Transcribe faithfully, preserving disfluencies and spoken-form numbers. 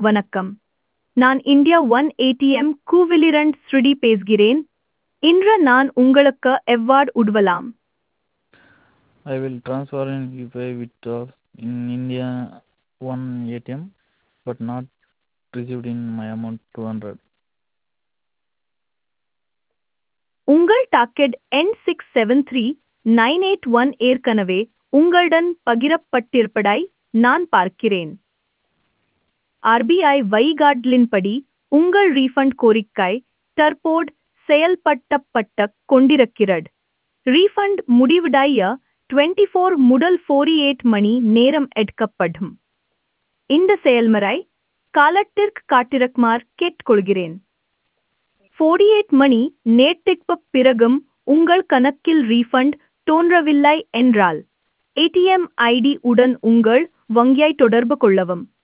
வணக்கம். நான் India one ATM கூவிலிரண்ட் ஸ்ருடி பேசுகிறேன். இன்று நான் உங்களுக்கு எவ்வாறு உதவலாம்? I will transfer in U P I withdrawal in India one A T M but not received in my amount two hundred. உங்கள் டாக்கெட் எண் six seven three nine eight one ஏற்கனவே உங்களுடன் பகிரப்பட்டிருப்பதை நான் பார்க்கிறேன். ஆர்பிஐ வழிகாட்டலின்படி உங்கள் ரீஃபண்ட் கோரிக்கை தற்போது செயல்படுத்தப்பட்டு கொண்டிருக்கிறது. ரீஃபண்ட் முடிவடைய டுவெண்ட்டி ஃபோர் முதல் நாற்பத்தி எட்டு மணி நேரம் எடுக்கப்படும். இந்த செயல்முறை காலத்திற்கு காத்திருக்குமாறு கேட்டுக்கொள்கிறேன். நாற்பத்தி எட்டு மணி நேரத்திற்குப் பிறகும் உங்கள் கணக்கில் ரீஃபண்ட் தோன்றவில்லை என்றால் ஏடிஎம் ஐடி உடன் உங்கள் வங்கியை தொடர்பு கொள்ளவும்.